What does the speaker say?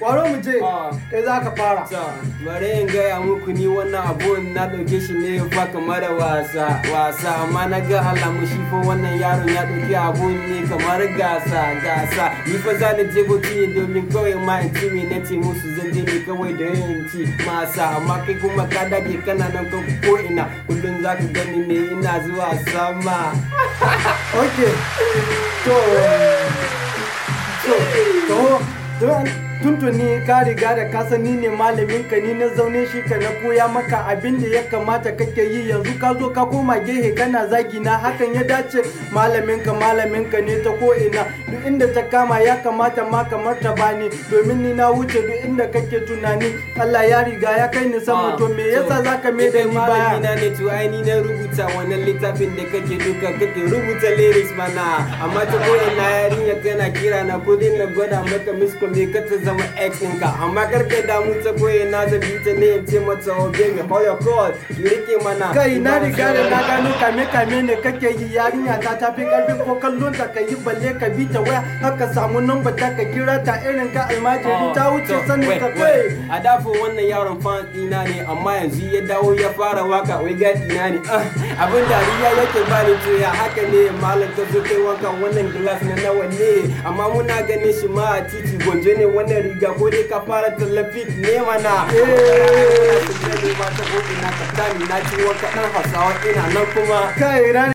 Kwaro mu je kai za ka fara. Bari in gaya muku ni wannan abun na ɗauke shi ne fa kamar wasa amma na ga alamu shi fa wannan yaron ya ɗauki abun ne kamar gasa ni fa za ni je bauchi ne domin kawai ma in ci me na ce musu zan je ne kawai da yin ci masa amma kai kuma ka dage kana nan ko ina kullum za ka gani ne ina zuwa sama. Okay tuntuni ka riga da ka sani ne malamin ka ni na zaune shi ka na koya maka abin da ya kamata kake yi yanzu ka zo ka koma gehe kana zagi na hakan ya dace malamin ka ne ta ko ina duk inda ta kama ya kamata ma kamar ta bani domin ni na wuce duk inda kake tunani Allah ya riga ya kai ni sama to me yasa zaka me da ni baya na ne to ai ni na rubuta wannan littafin da kake rubuta lyrics mana amma ta ko ina yarinya kana kira na ko din na gwada maka miss call ne ka ta zama ex ɗinka amma karka damu ta koye na zabi ta ne in ce mata oh baby hold your call ki rike mana kai na riga da na gano kame ne kake yi yarinya ta tafi karfin ko kallon ta ka yi balle ka bi ta waya haka samu number ta ka kira ta irin ka almajiri ta wuce sanin ka kai a dafo wannan yaron fan ɗina ne amma yanzu ya dawo ya fara waka wai gadi na ne abin dariya yake bani to ya haka ne malam ka zo kai wanka wannan glass na nawa ne amma muna ganin shi ma a titi gonje ne wannan riga ko dai ka fara tallafi ne mana na ci waka ɗan Hausawa ina nan kuma kai